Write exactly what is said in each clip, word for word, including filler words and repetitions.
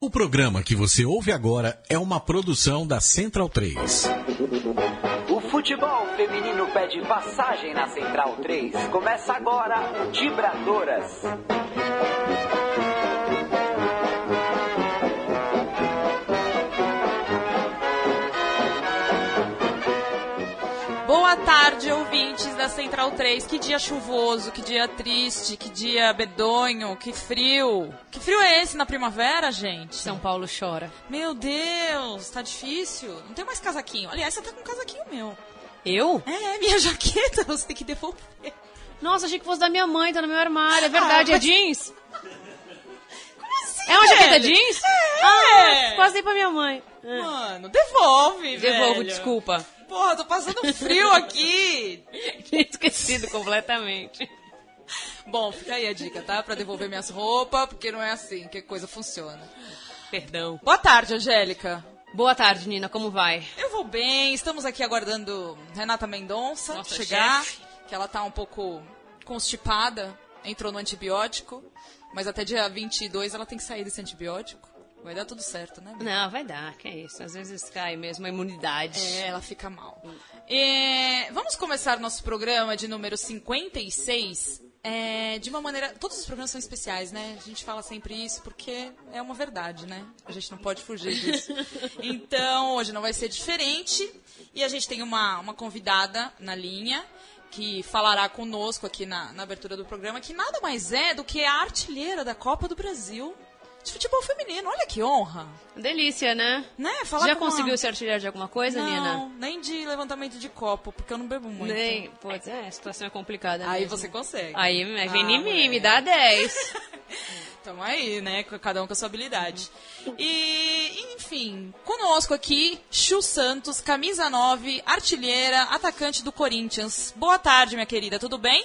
O programa que você ouve agora é uma produção da Central três. O futebol feminino pede passagem na Central três. Começa agora o Dibradoras. Boa tarde, ouvintes da Central três. Que dia chuvoso, que dia triste, que dia bedonho, que frio. Que frio é esse na primavera, gente? São Paulo chora. Meu Deus, tá difícil. Não tem mais casaquinho. Aliás, você tá com um casaquinho meu. Eu? É, minha jaqueta, você tem que devolver. Nossa, achei que fosse da minha mãe, tá no meu armário. É verdade, ah, mas... é jeans? Como assim, é uma velho? jaqueta jeans? É. Ah, passei pra minha mãe. Mano, devolve, velho. Devolvo, desculpa. Porra, tô passando frio aqui. Tinha esquecido completamente. Bom, fica aí a dica, tá? Pra devolver minhas roupas, porque não é assim que a coisa funciona. Perdão. Boa tarde, Angélica. Boa tarde, Nina. Como vai? Eu vou bem. Estamos aqui aguardando Renata Mendonça Nossa, chegar. chefe. Que ela tá um pouco constipada. Entrou no antibiótico. Mas até dia vinte e dois ela tem que sair desse antibiótico. Vai dar tudo certo, né? Não, vai dar, que é isso. Às vezes cai mesmo a imunidade. É, ela fica mal. É, vamos começar nosso programa de número cinquenta e seis é, de uma maneira... Todos os programas são especiais, né? A gente fala sempre isso porque é uma verdade, né? A gente não pode fugir disso. Então, hoje não vai ser diferente. E a gente tem uma, uma convidada na linha que falará conosco aqui na, na abertura do programa, que nada mais é do que a artilheira da Copa do Brasil de futebol feminino. Olha que honra. Delícia, né? Né? Falar Já com uma... conseguiu ser artilheira de alguma coisa, não, Nina? Não, nem de levantamento de copo, porque eu não bebo muito. Nem, pois é, a situação é complicada Aí mesmo. você consegue. Aí vem ah, em mim, mulher. me dá dez. Tamo aí, né? Cada um com a sua habilidade. E, enfim, conosco aqui, Chu Santos, camisa nove, artilheira, atacante do Corinthians. Boa tarde, minha querida, tudo bem?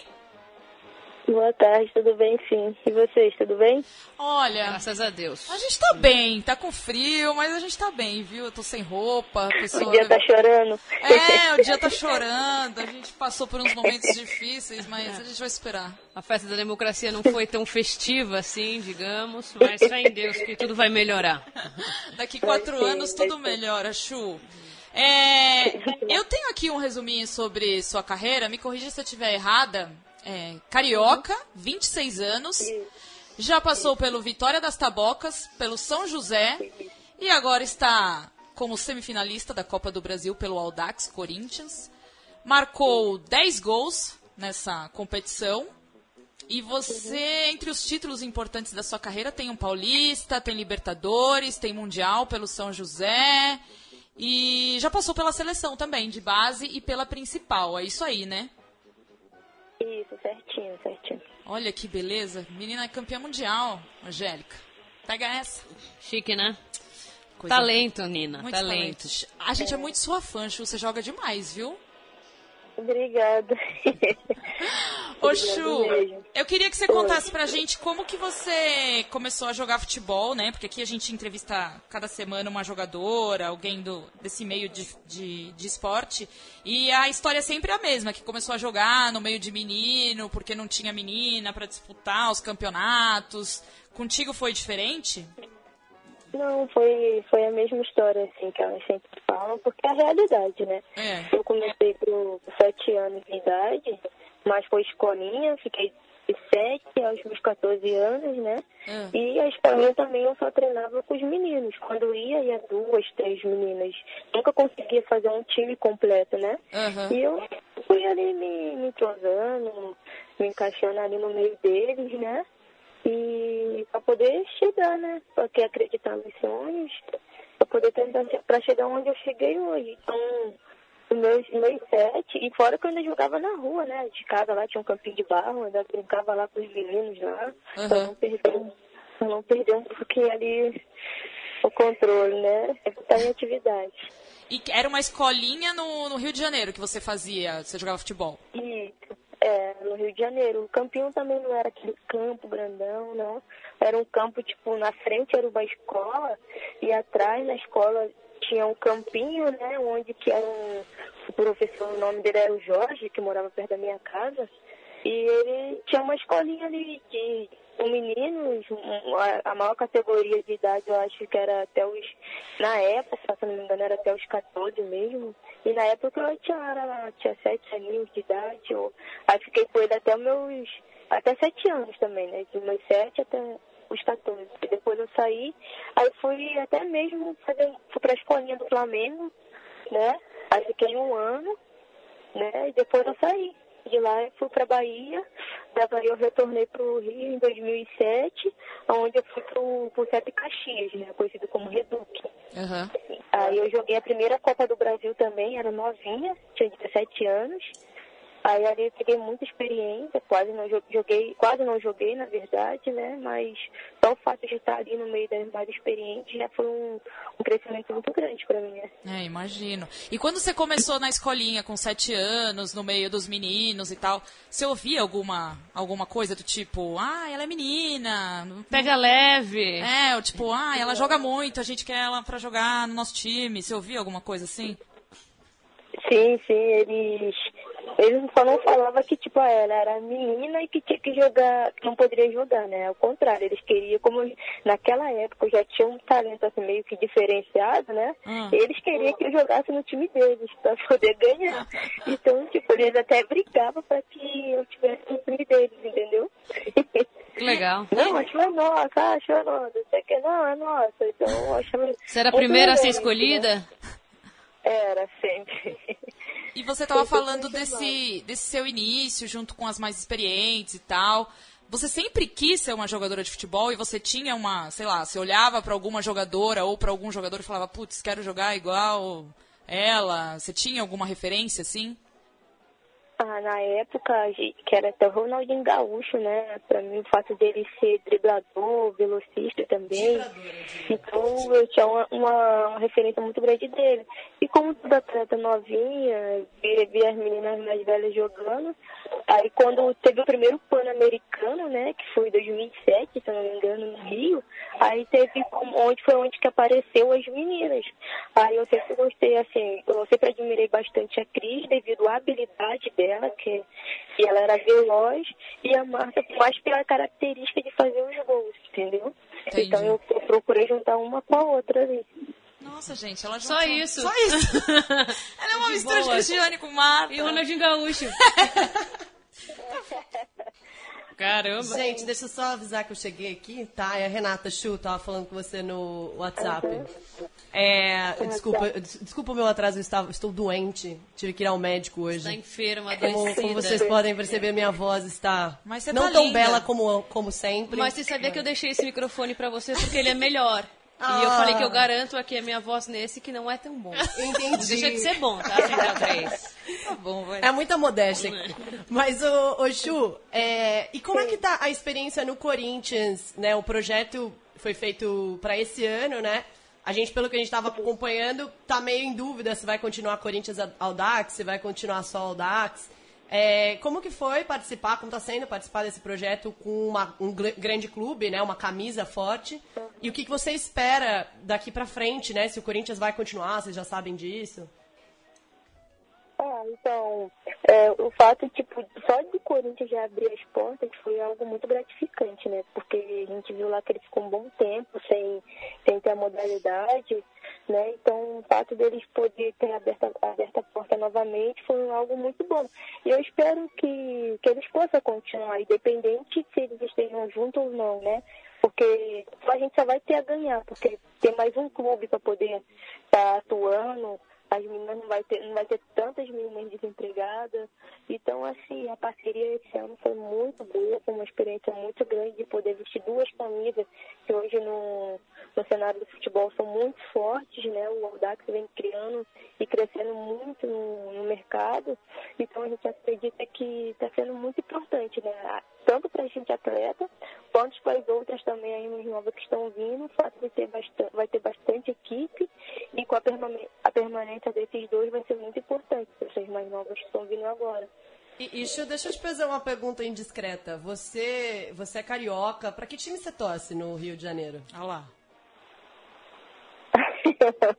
Boa tarde, tudo bem, sim. E vocês, tudo bem? Olha, graças a Deus. A gente tá bem, tá com frio, mas a gente tá bem, viu? Eu tô sem roupa, a pessoa... O dia tá chorando. É, o dia tá chorando, a gente passou por uns momentos difíceis, mas a gente vai esperar. A festa da democracia não foi tão festiva assim, digamos, mas fé em Deus que tudo vai melhorar. Daqui quatro Vai ser, anos vai tudo ser. melhora, Chu. É, eu tenho aqui um resuminho sobre sua carreira, me corrija se eu estiver errada. É, carioca, vinte e seis anos, já passou pelo Vitória das Tabocas, pelo São José e agora está como semifinalista da Copa do Brasil pelo Audax Corinthians. Marcou dez gols nessa competição. E você, entre os títulos importantes da sua carreira, tem um Paulista, tem Libertadores, tem Mundial pelo São José. E já passou pela seleção também, de base e pela principal. É isso aí, né? Isso, certinho, certinho. Olha que beleza. Menina é campeã mundial, Angélica. Pega essa. Chique, né? Coisa Talento, Nina, muito talento. talento. A gente é. é muito sua fã, Chu. Você joga demais, viu? Obrigada. Ô, Chu, eu queria que você contasse pra gente como que você começou a jogar futebol, né? Porque aqui a gente entrevista cada semana uma jogadora, alguém do, desse meio de, de, de esporte. E a história é sempre a mesma, que começou a jogar no meio de menino, porque não tinha menina pra disputar os campeonatos. Contigo foi diferente? Não, foi, foi a mesma história, assim, que elas sempre falam, porque é a realidade, né? É. Eu comecei com sete anos de idade, mas foi escolinha, fiquei de sete aos meus quatorze anos, né? É. E a escolinha também eu só treinava com os meninos. Quando eu ia, ia duas, três meninas. Nunca conseguia fazer um time completo, né? Uhum. E eu fui ali me, me entrosando, me encaixando ali no meio deles, né? E para poder chegar, né? Porque acreditar nos sonhos, para poder tentar para chegar onde eu cheguei hoje. Então, os meus, meus sete, e fora que eu ainda jogava na rua, né? De casa lá tinha um campinho de barro, ainda brincava lá com os meninos lá, Uhum. para não perder, pra não perder um pouquinho ali o controle, né? É estar em atividade. E era uma escolinha no, no Rio de Janeiro que você fazia, você jogava futebol? Isso. É, no Rio de Janeiro. O campinho também não era aquele campo grandão, não. Era um campo, tipo, na frente era uma escola e atrás na escola tinha um campinho, né, onde que era um, o professor, o nome dele era o Jorge, que morava perto da minha casa. E ele tinha uma escolinha ali de com meninos, um, a, a maior categoria de idade eu acho que era até os, na época, se não me engano, era até os quatorze mesmo. E na época eu tinha, era, tinha sete aninhos de idade, eu, aí fiquei com ele até meus, até sete anos também, né? De meus sete até os quatorze. E depois eu saí, aí fui até mesmo fazer, fui pra escolinha do Flamengo, né? Aí fiquei um ano, né? E depois eu saí. De lá eu fui pra Bahia, da Bahia eu retornei pro Rio em dois mil e sete, onde eu fui pro, pro Sete Caxias, né? Conhecido como Reduc. Uhum. Aí eu joguei a primeira Copa do Brasil também, era novinha, tinha dezessete anos. Aí ali eu peguei muita experiência, quase não joguei, quase não joguei, na verdade, né? Mas só o fato de estar ali no meio das mais experientes já foi um, um crescimento muito grande para mim, né? É, imagino. E quando você começou na escolinha com sete anos, no meio dos meninos e tal, você ouvia alguma, alguma coisa do tipo, ah, ela é menina, pega leve. É, ou tipo, ah, ela joga muito, a gente quer ela pra jogar no nosso time. Você ouvia alguma coisa assim? Sim, sim, eles... Eles só não falavam que, tipo, ela era menina e que tinha que jogar, que não poderia jogar, né? Ao contrário, eles queriam, como naquela época já tinha um talento assim, meio que diferenciado, né? Hum. Eles queriam que eu jogasse no time deles pra poder ganhar. Então, tipo, eles até brigavam pra que eu tivesse no time deles, entendeu? Que legal. Não, acho que é nossa, acho que é nossa. Você quer? Não, é nossa. Então, eu acho Você era a primeira a ser escolhida? Né? Era, sempre. E você estava falando desse, desse seu início, junto com as mais experientes e tal. Você sempre quis ser uma jogadora de futebol e você tinha uma, sei lá, você olhava para alguma jogadora ou para algum jogador e falava, putz, quero jogar igual ela. Você tinha alguma referência, assim? Ah, na época, que era até o Ronaldinho Gaúcho, né? Pra mim, o fato dele ser driblador, velocista também. Então, eu tinha uma, uma referência muito grande dele. E como toda atleta novinha, via, via as meninas mais velhas jogando. Aí, quando teve o primeiro Pan-Americano, né? Que foi em dois mil e sete, se não me engano, no Rio. Aí teve, onde foi onde que apareceu as meninas. Aí eu sempre gostei, assim, eu sempre admirei bastante a Cris, devido à habilidade dela, que, que ela era veloz, e a Marta mais pela característica de fazer os gols, entendeu? Entendi. Então eu, eu procurei juntar uma com a outra ali. Nossa, gente, ela juntou... Só isso. Só isso. Ela é uma de mistura boa. De Cristiane com Marta. E Ronaldinho Gaúcho. Caramba. Gente, deixa eu só avisar que eu cheguei aqui, tá? É a Renata Chu, tava falando com você no WhatsApp. É, desculpa, desculpa o meu atraso, eu estava, estou doente, tive que ir ao médico hoje. Está enferma, como, como vocês podem perceber, minha voz está Mas você não tá tão linda. bela como, como sempre. Mas você sabia que eu deixei esse microfone pra você porque ele é melhor. Ah. E eu falei que eu garanto aqui a minha voz nesse que não é tão bom. Entendi. Deixa de ser bom, tá? Central três. Tá bom, vai. É muita modéstia. Mas, ô, ô Chu, é, e como é que tá a experiência no Corinthians, né? O projeto foi feito para esse ano, né? A gente, pelo que a gente estava acompanhando, tá meio em dúvida se vai continuar Corinthians Audax, se vai continuar só Audax. É, como que foi participar, como está sendo participar desse projeto com uma, um grande clube, né, uma camisa forte? E o que, que você espera daqui para frente, né? Se o Corinthians vai continuar, vocês já sabem disso? Ah, então, é, o fato, tipo, só de Corinthians já abrir as portas foi algo muito gratificante, né? Porque a gente viu lá que ele ficou um bom tempo sem, sem ter a modalidade, né? Então, o fato deles poder ter aberto, aberto a porta novamente foi algo muito bom. E eu espero que, que eles possam continuar, independente se eles estejam juntos ou não, né? Porque a gente só vai ter a ganhar, porque tem mais um clube para poder estar tá atuando. As meninas não vai ter, não vai ter tantas meninas desempregadas. Então, assim, a parceria esse ano foi muito boa, foi uma experiência muito grande de poder vestir duas camisas que hoje no, no cenário do futebol são muito fortes, né? O Audax vem criando e crescendo muito no, no mercado. Então, a gente acredita que está sendo muito importante, né? Tanto para a gente atleta, quanto para as outras também aí nos novos que estão vindo. O fato de ter bastante, vai ter bastante equipe e com a, permane- a permanência desses dois vai ser muito importante para essas mais novas que estão vindo agora. E, Ixo, deixa eu te fazer uma pergunta indiscreta. Você, você é carioca, para que time você torce no Rio de Janeiro? Olha lá.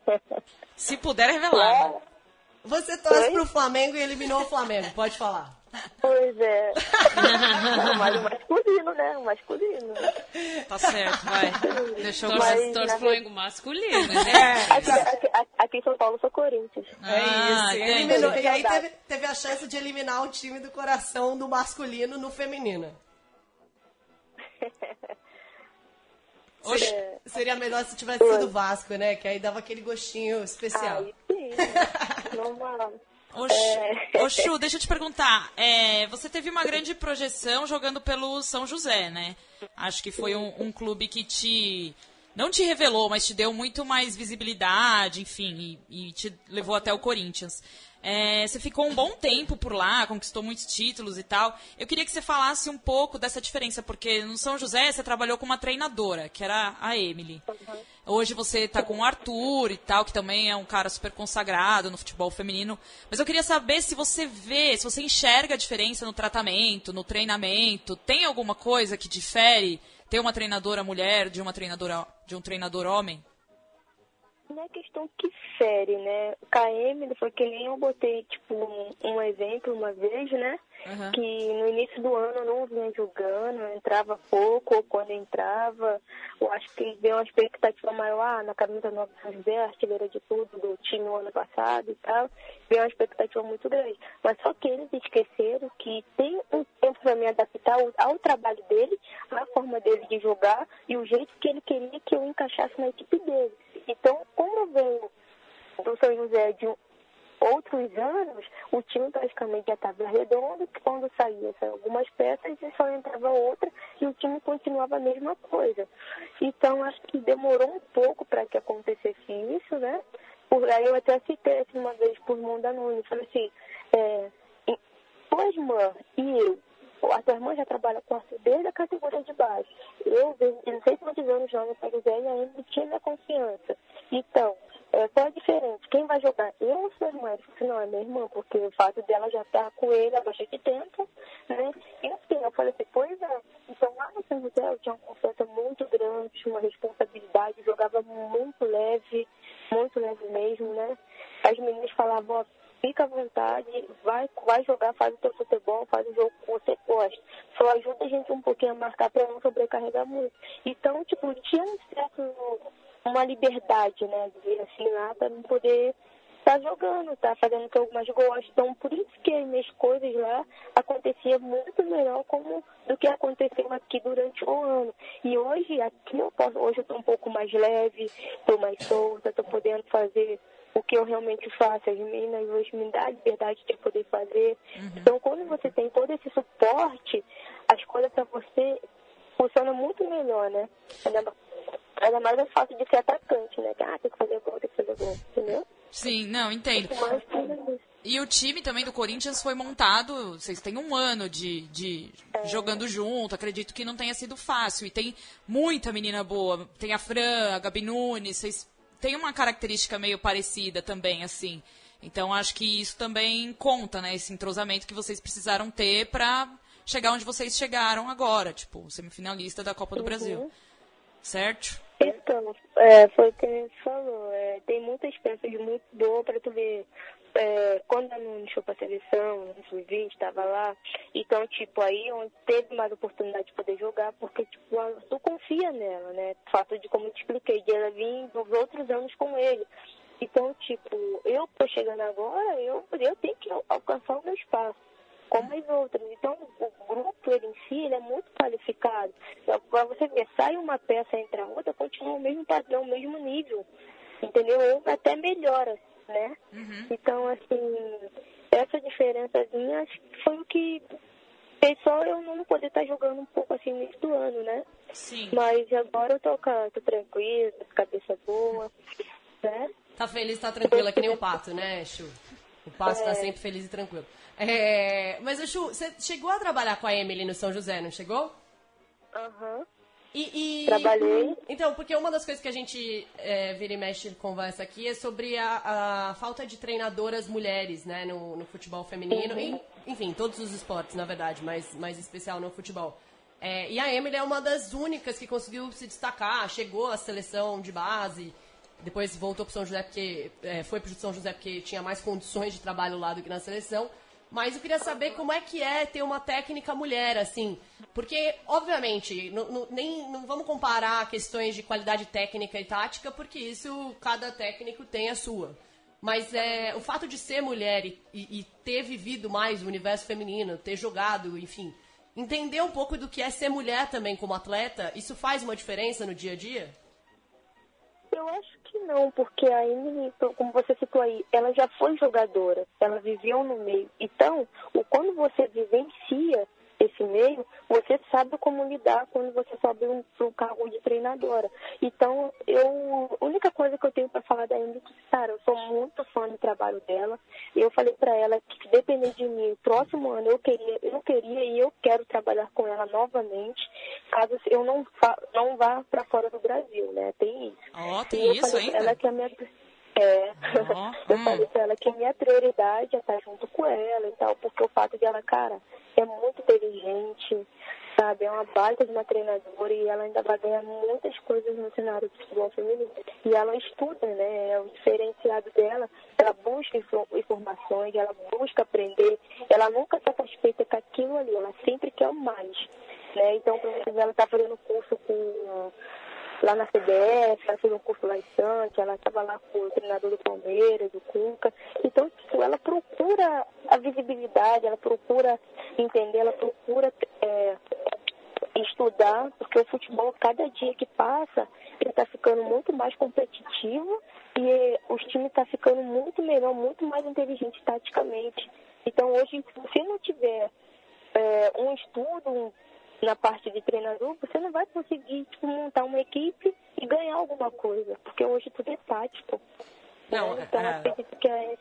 Se puder revelar. Você torce pro Flamengo e eliminou o Flamengo, pode falar. Pois é. Não, mas o masculino, né? O masculino. Tá certo, vai. Deixa eu Torce, Mas, torce na frango masculino, né? Aqui, aqui, aqui em São Paulo eu sou Corinthians. Ah, É isso. entendi. Eliminou- e aí teve, teve a chance de eliminar o time do coração do masculino no feminino. Seria, seria melhor se tivesse sido Vasco, né? Que aí dava aquele gostinho especial. Aí sim, normal. Ô, Chu, ô, Chu, deixa eu te perguntar. É, você teve uma grande projeção jogando pelo São José, né? Acho que foi um, um clube que te... Não te revelou, mas te deu muito mais visibilidade, enfim, e, e te levou até o Corinthians. É, você ficou um bom tempo por lá, conquistou muitos títulos e tal. Eu queria que você falasse um pouco dessa diferença, porque no São José você trabalhou com uma treinadora, que era a Emily. Hoje você tá com o Arthur e tal, que também é um cara super consagrado no futebol feminino. Mas eu queria saber se você vê, se você enxerga a diferença no tratamento, no treinamento. Tem alguma coisa que difere ter uma treinadora mulher de uma treinadora, de um treinador homem? Não é questão que fere, né? O K M foi que nem eu botei, tipo, um, um exemplo uma vez, né? Uhum. Que no início do ano eu não vinha jogando, eu entrava pouco, ou quando entrava, eu acho que veio uma expectativa maior, ah, na camisa nova São José, artilheira de tudo do time no ano passado e tal, veio uma expectativa muito grande. Mas só que eles esqueceram que tem um tempo para me adaptar ao, ao trabalho dele, à forma dele de jogar e o jeito que ele queria que eu encaixasse na equipe dele. Então, como eu venho do São José de outros anos, o time praticamente já estava redondo, que quando saía, saía algumas peças e só entrava outra e o time continuava a mesma coisa. Então, acho que demorou um pouco para que acontecesse isso, né? Por aí eu até citei assim, uma vez por mão da Nunes, falei assim, é, tua irmã e eu, a tua irmã já trabalha com Arthur desde a categoria de base. Eu, eu não sei quantos anos joga no São José e ainda tinha minha confiança. Então, é, qual é a diferença? Quem vai jogar? Eu ou sua irmã? Ele falou, não, é minha irmã, porque o fato dela já estar com ele há bastante tempo, né? E assim, eu falei assim, pois é. Então, lá no São José eu tinha uma confiança muito grande, uma responsabilidade, jogava muito leve, muito leve mesmo, né? As meninas falavam, ó, fica à vontade, vai, vai jogar, faz o teu futebol, faz o jogo que você gosta. Só ajuda a gente um pouquinho a marcar para não sobrecarregar muito. Então, tipo, tinha um certo, uma liberdade, né, de assim lá, para não poder estar tá jogando, tá fazendo o que eu mais gosto. Então, por isso que as minhas coisas lá aconteciam muito melhor como, do que aconteceu aqui durante o ano. E hoje, aqui eu posso, hoje eu tô um pouco mais leve, tô mais solta, tô podendo fazer o que eu realmente faço. As meninas hoje me dão a liberdade de poder fazer. Uhum. Então, quando você tem todo esse suporte, as coisas para você funcionam muito melhor, né? Ainda mais é fácil de ser atacante, né? Ah, tem que fazer gol, tem que fazer gol, entendeu? Sim, não, entendo. E o time também do Corinthians foi montado, vocês têm um ano de, de é. jogando junto, acredito que não tenha sido fácil. E tem muita menina boa, tem a Fran, a Gabi Nunes, vocês têm uma característica meio parecida também, assim. Então acho que isso também conta, né, esse entrosamento que vocês precisaram ter pra chegar onde vocês chegaram agora, tipo, semifinalista da Copa do uhum. Brasil. Certo? Então, é, foi o que a gente falou. É, tem muitas peças muito boas para tu ver. É, quando a Nunes foi pra seleção, no sub vinte, estava lá. Então, tipo, aí onde teve mais oportunidade de poder jogar, porque, tipo, tu confia nela, né? O fato de, como eu te expliquei, de ela vir nos outros anos com ele. Então, tipo, eu tô chegando agora, eu, eu tenho que alcançar o meu espaço, como as outras. Então, o grupo ele em si, ele é muito qualificado. Para você ver, sai uma peça entre a outra, continua o mesmo padrão, o mesmo nível, entendeu? Ou até melhora, né? Uhum. Então, assim, essa diferençazinha acho que foi o que fez só eu não poder estar jogando um pouco assim no início do ano, né? Sim. Mas agora eu tô, tô tranquila, tô com cabeça boa, né? Tá feliz, tá tranquila, que nem o Pato, né, Chu? O Pato é. tá sempre feliz e tranquilo. É, mas, Chu, você chegou a trabalhar com a Emily no São José, não chegou? Aham. Uhum. E, e, Trabalhei. Então, porque uma das coisas que a gente é, vira e mexe conversa aqui é sobre a, a falta de treinadoras mulheres, né, no, no futebol feminino, uhum. e, enfim, todos os esportes, na verdade, mas mais especial no futebol. É, e a Emily é uma das únicas que conseguiu se destacar, chegou à seleção de base, depois voltou para São José porque é, foi para São José porque tinha mais condições de trabalho lá do que na seleção. Mas eu queria saber como é que é ter uma técnica mulher, assim. Porque, obviamente, não, não, nem, não vamos comparar questões de qualidade técnica e tática, porque isso, cada técnico tem a sua. Mas é, o fato de ser mulher e, e, e ter vivido mais o universo feminino, ter jogado, enfim, entender um pouco do que é ser mulher também como atleta, isso faz uma diferença no dia a dia? Eu acho que não, porque a Emily, como você citou aí, ela já foi jogadora, ela viveu no meio. Então, quando você vivencia esse meio, você sabe como lidar quando você sobe um, um cargo de treinadora. Então, eu, a única coisa que eu tenho para falar da Emily, cara, eu sou muito fã do trabalho dela. Eu falei para ela que, se depender de mim, o próximo ano eu queria, eu queria e eu quero trabalhar com ela novamente, caso eu não, fa, não vá para fora do Brasil, né? Tem isso. Ó, oh, tem isso ainda? Ela que é a minha... É, oh, eu hum. falei pra ela que a minha prioridade é estar junto com ela e tal, porque o fato de ela, cara, é muito inteligente, sabe, é uma baita de uma treinadora e ela ainda vai ganhar muitas coisas no cenário do futebol feminino. E ela estuda, né, é o diferenciado dela, ela busca informações, ela busca aprender, ela nunca está satisfeita com aquilo ali, ela sempre quer mais, né, então, por exemplo, ela está fazendo curso com... lá na C B F, ela fez um curso lá em Santos, ela estava lá com o treinador do Palmeiras, do Cuca. Então, tipo, ela procura a visibilidade, ela procura entender, ela procura é, estudar, porque o futebol, cada dia que passa, ele está ficando muito mais competitivo e os times estão ficando muito melhor, muito mais inteligentes taticamente. Então, hoje, se você não tiver é, um estudo, um na parte de treinador, você não vai conseguir tipo, montar uma equipe e ganhar alguma coisa, porque hoje tudo é tático. Não, né? Então, é... eu acredito que é...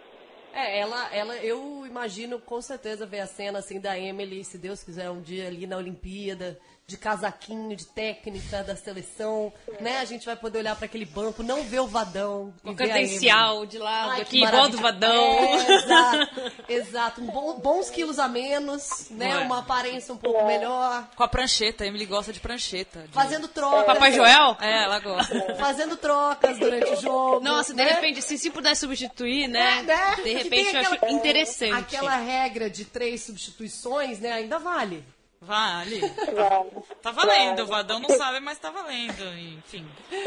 É, ela, ela, eu imagino com certeza ver a cena assim da Emily, se Deus quiser, um dia ali na Olimpíada, de casaquinho, de técnica da seleção, né? A gente vai poder olhar para aquele banco, não ver o Vadão. Com credencial de lado, Ai, aqui, igual do Vadão. É, exato, exato. Um bom, bons quilos a menos, né? É. Uma aparência um pouco melhor. Com a prancheta, a Emily gosta de prancheta. De... Fazendo trocas. Papai Joel? É, ela gosta. Fazendo trocas durante o jogo. Nossa, de né? repente, assim, se puder substituir, né? É, né? De Que repente tem eu acho aquela- interessante. Aquela regra de três substituições, né? Ainda vale. Vale. Vale. Tá valendo, o Vadão não sabe, mas tá valendo. Enfim.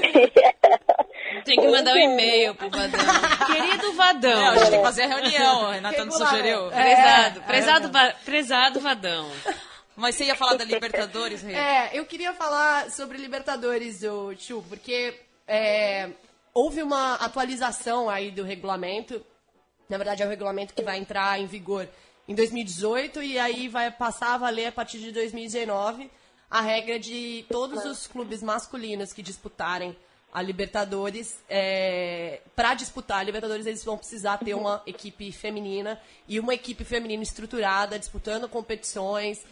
Tem que mandar um e-mail pro Vadão. Querido Vadão. É, a gente tem que fazer a reunião, o Renato nos Regular. sugeriu. É. Prezado, prezado, va- prezado Vadão. Mas você ia falar da Libertadores, Rê? É, eu queria falar sobre Libertadores, ô, Tio, porque é, houve uma atualização aí do regulamento. Na verdade, é o regulamento que vai entrar em vigor em dois mil e dezoito e aí vai passar a valer a partir de dois mil e dezenove a regra de todos os clubes masculinos que disputarem a Libertadores. É, para disputar a Libertadores, eles vão precisar ter uma equipe feminina e uma equipe feminina estruturada, disputando competições.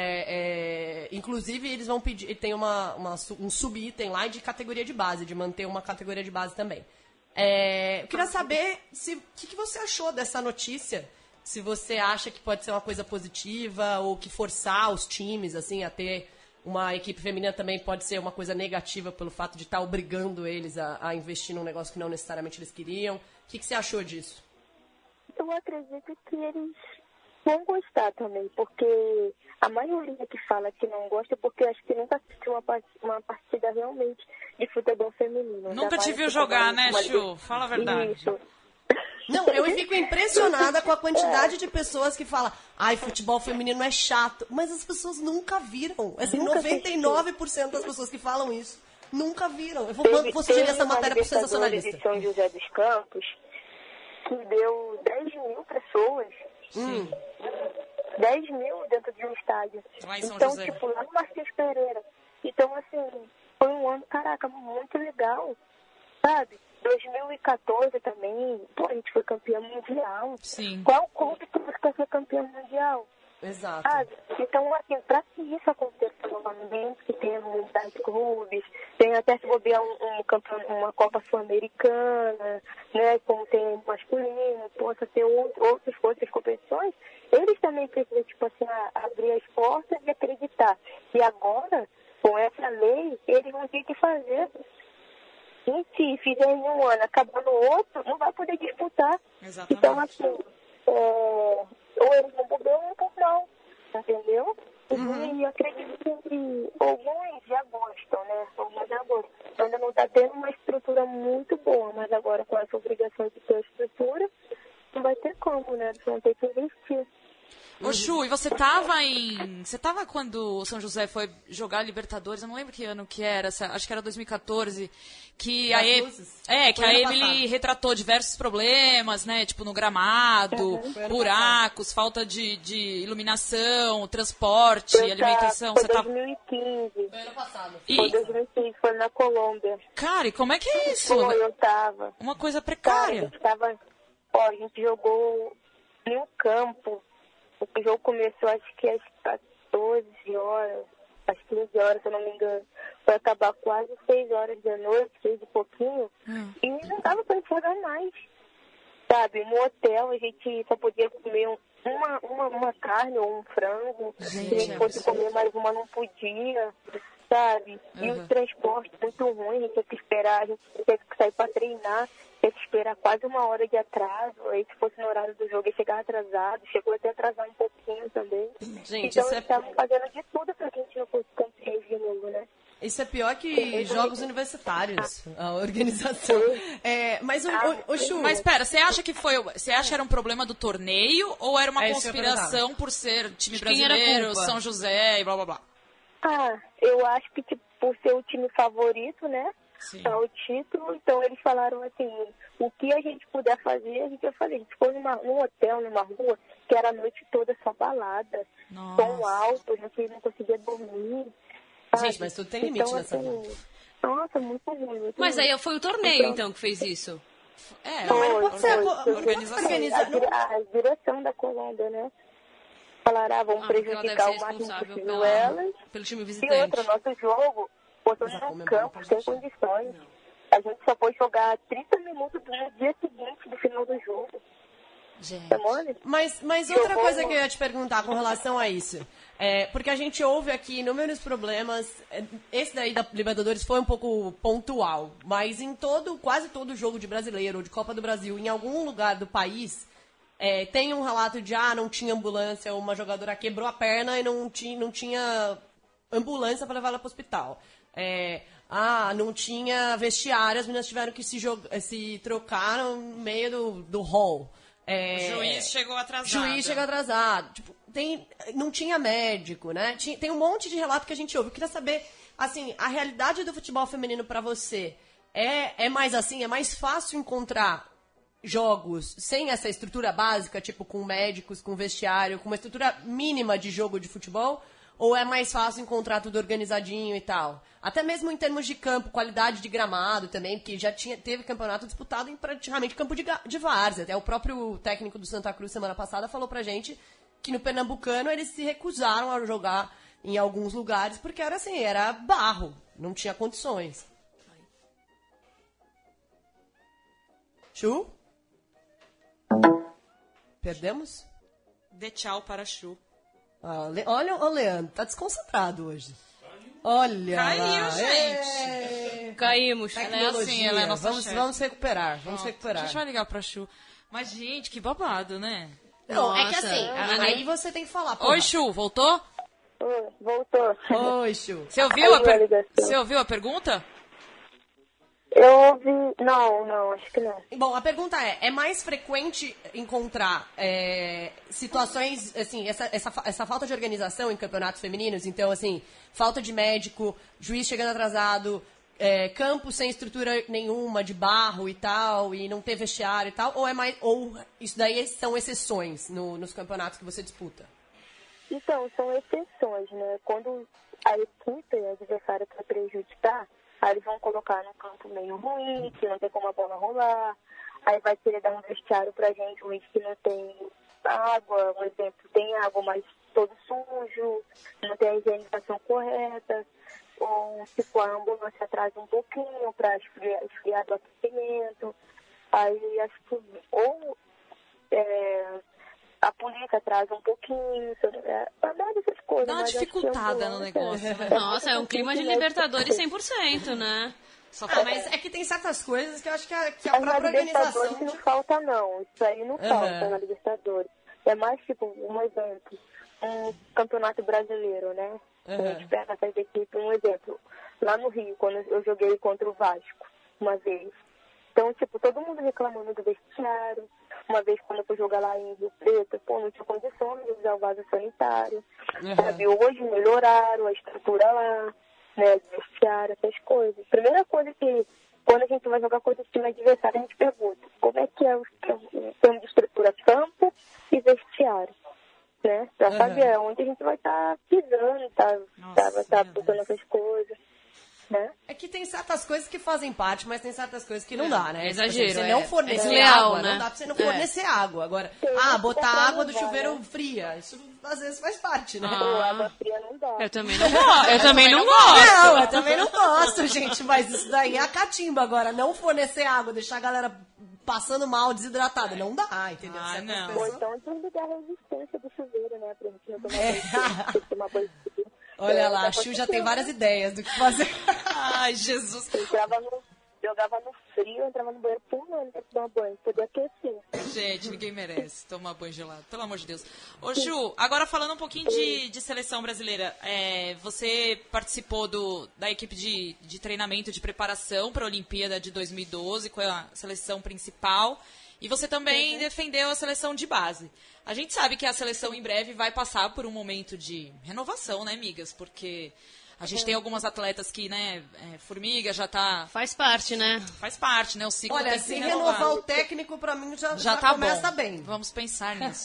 É, é, inclusive, eles vão pedir, tem uma, uma, um subitem lá de categoria de base, de manter uma categoria de base também. É, eu queria saber o que, que você achou dessa notícia. Se você acha que pode ser uma coisa positiva ou que forçar os times assim a ter uma equipe feminina também pode ser uma coisa negativa pelo fato de estar obrigando eles a, a investir num negócio que não necessariamente eles queriam. O que, que você achou disso? Eu acredito que eles vão gostar também, porque a maioria que fala que não gosta é porque acho que nunca assistiu uma, part- uma partida realmente de futebol feminino. Nunca Ainda te mais viu futebol jogar, né, uma- Chu? Fala a verdade. Isso. Não, eu fico impressionada com a quantidade de pessoas que falam ai, futebol feminino é chato. Mas as pessoas nunca viram. Assim, Nunca noventa e nove por cento das pessoas que falam isso nunca viram. Eu vou, Teve- vou sugerir teve essa uma matéria pro Libertadores sensacionalista. de São José dos Campos que deu dez mil pessoas. Hum. dez mil dentro de um estádio. Lá em São então, José. tipo, lá no Martins Pereira. Então, assim, foi um ano, caraca, muito legal, sabe? dois mil e quatorze também, pô, a gente foi campeã mundial. Sim. Qual clube que você quer ser campeão mundial? Exato. Sabe? Então, assim, para que isso aconteça novamente, que tenha muitos clubes, tem até se bobear um, um campeão, uma Copa Sul-Americana, né, como tem masculino, possa ter outro, outras, outras competições, eles também precisam, tipo assim, a- abrir as portas e acreditar. E agora, com essa lei, eles vão ter que fazer. E se fizer em um ano, acabar no outro, não vai poder disputar. Exatamente. Então, assim, é, ou eles vão por bem ou por mal, entendeu? Uhum. E eu acredito que alguns já gostam, né? Alguns já gostam. Ainda não está tendo uma estrutura muito boa, mas agora com essa obrigação de ter estrutura, não vai ter como, né? Eles vão ter que investir. Ô, Chu, e você tava em... Você tava quando o São José foi jogar Libertadores, eu não lembro que ano que era, acho que era dois mil e quatorze, que a Emily... É, que a Emily retratou diversos problemas, né, tipo no gramado, uhum. buracos, falta de, de iluminação, transporte, eu alimentação. Foi você dois mil e quinze. Foi ano passado. E... Foi dois mil e quinze, foi na Colômbia. Cara, e como é que é isso? Foi, eu tava. Uma coisa precária. Cara, a gente tava... Ó, a gente jogou em um campo. O jogo começou, acho que às quatorze horas, às quinze horas, se eu não me engano. Foi acabar quase seis horas da noite, seis e pouquinho. Hum. E não dava pra jogar mais. Sabe, no hotel a gente só podia comer um, uma, uma, uma carne ou um frango. Gente, se a gente fosse comer mais uma, não podia. Sabe? E uhum. o transporte muito ruim, a gente tinha que esperar, a gente tinha que sair pra treinar. Tinha que esperar quase uma hora de atraso. Aí, se fosse no horário do jogo, ia chegar atrasado. Chegou até a atrasar um pouquinho também. Gente, então, isso eles é... estavam fazendo de tudo pra que a gente não fosse conseguir de novo, né? Isso é pior que jogos universitários, a organização. É, mas, o, o, o Chu... Mas, pera, você acha que foi... Você acha que era um problema do torneio ou era uma é conspiração por ser time brasileiro, São José e blá, blá, blá? Ah, eu acho que, tipo, por ser o time favorito, né? Sim. O título, então eles falaram assim, o que a gente puder fazer, a gente vai fazer. A gente foi numa, num hotel, numa rua, que era a noite toda só balada, som alto, a gente não conseguia dormir. Sabe? Gente, mas tudo tem limite então, nessa assim, rua. Nossa, muito ruim. Muito mas ruim. aí foi o torneio, então, então que fez isso? É, foi, mas não pode ser a organização. A, a direção da Colômbia, né? Falaram, ah, vamos ah, prejudicar o máximo possível elas. Pelo time visitante. E outro, nosso jogo, botou no campo, sem condições. A gente só foi jogar trinta minutos no dia seguinte do final do jogo. Gente. Mas, mas outra coisa que eu ia te perguntar com relação a isso, é, porque a gente ouve aqui inúmeros problemas, esse daí da Libertadores foi um pouco pontual, mas em todo, quase todo jogo de brasileiro ou de Copa do Brasil, em algum lugar do país, é, tem um relato de, ah, não tinha ambulância, uma jogadora quebrou a perna e não tinha, não tinha ambulância para levar ela para o hospital. É, ah, não tinha vestiário, as meninas tiveram que se, jogar, se trocar no meio do, do hall. É, o juiz chegou atrasado. Juiz chegou atrasado. Tipo, tem, não tinha médico, né? Tinha, tem um monte de relato que a gente ouve. Eu queria saber, assim, a realidade do futebol feminino para você é, é mais assim, é mais fácil encontrar jogos sem essa estrutura básica, tipo com médicos, com vestiário, com uma estrutura mínima de jogo de futebol? Ou é mais fácil encontrar tudo organizadinho e tal? Até mesmo em termos de campo, qualidade de gramado também, porque já tinha, teve campeonato disputado em praticamente campo de, de várzea. Até o próprio técnico do Santa Cruz semana passada falou pra gente que no Pernambucano eles se recusaram a jogar em alguns lugares porque era assim, era barro, não tinha condições. Chu? Perdemos? Dê tchau para Chu. Ah, Le... Olha o Leandro, tá desconcentrado hoje. Olha Caiu, lá. gente. É... Caímos. Ela é assim, ela é nossa vamos, chefe. vamos recuperar, vamos Pronto, recuperar. A gente vai ligar pra Chu. Mas, gente, que babado, né? Não, Nossa, é que assim, a... aí você tem que falar. Porra. Oi, Chu, voltou? Oi, voltou. Oi, Chu. Você ouviu, a per... ligação. Você ouviu a pergunta? Eu ouvi... Não, não, acho que não. Bom, a pergunta é, é mais frequente encontrar é, situações, assim, essa, essa, essa falta de organização em campeonatos femininos? Então, assim, falta de médico, juiz chegando atrasado, é, campo sem estrutura nenhuma, de barro e tal, e não ter vestiário e tal? Ou, é mais, ou isso daí são exceções no, nos campeonatos que você disputa? Então, são exceções, né? Quando a equipe e a adversária quer prejudicar, aí eles vão colocar num campo meio ruim, que não tem como a bola rolar. Aí vai querer dar um vestiário pra gente, um que não tem água, por exemplo, tem água, mas todo sujo, não tem a higienização correta. Ou, tipo, a ambulância atrasa um pouquinho pra esfriar, esfriar do aquecimento. Aí, acho que, ou é, a polícia atrasa um pouquinho, é, essas coisas. Dá uma dificultada no negócio. É, Nossa, é um clima de Libertadores cem por cento, né? Só ah, mas é que tem certas coisas que eu acho que a, que a própria Libertadores organização... não falta, não. Isso aí não uhum. falta na Libertadores. É mais tipo, um exemplo, um campeonato brasileiro, né? Uhum. A gente pega essas equipes, um exemplo. Lá no Rio, quando eu joguei contra o Vasco, uma vez. Então, tipo, todo mundo reclamando do vestiário. Uma vez, quando eu fui jogar lá em Rio Preto, pô, não tinha condições de usar o vaso sanitário. Uhum. Sabe? Hoje melhoraram a estrutura lá, né? O vestiário, essas coisas. Primeira coisa que, quando a gente vai jogar contra o time adversário, a gente pergunta como é que é o termo de estrutura, campo e vestiário. Né? Pra Uhum. saber onde a gente vai estar tá pisando, tá, tá, vai estar tá botando essas coisas. Né? É que tem certas coisas que fazem parte, mas tem certas coisas que não dá, né? É exagero, Se você é. não fornecer É desleal, água, né? não dá pra você não É. fornecer água. Agora, Sim, ah, isso botar dá água do pra chuveiro né? fria, isso às vezes faz parte, né? Pô, Ah. água fria não dá. Eu também não gosto. Eu também não gosto. Não, eu também não gosto, gente, mas isso daí é a catimba. Agora, não fornecer água, deixar a galera passando mal, desidratada, não dá, entendeu? Ah, Certas não. Ou pessoas- então desligar a resistência do chuveiro, né? Pra gente não tomar É. banho, tem que tomar banho frio. Olha É, lá, a dá Chu pra já ser tem um- várias ideias do que fazer. Ai, Jesus. Eu entrava no, jogava no frio, entrava no banheiro por um ano pra tomar banho, poder aquecer. Gente, ninguém merece tomar banho gelado, pelo amor de Deus. Ô, Ju, agora falando um pouquinho de, de seleção brasileira, é, você participou do, da equipe de, de treinamento, de preparação para a Olimpíada de dois mil e doze, com a seleção principal, e você também defendeu a seleção de base. A gente sabe que a seleção em breve vai passar por um momento de renovação, né, amigas? Porque a gente tem algumas atletas que, né, é, Formiga já tá... Faz parte, né? Faz parte, né? O ciclo Olha, tem que se se renovar o técnico, pra mim, já, já, já tá começa bom. bem. Vamos pensar nisso.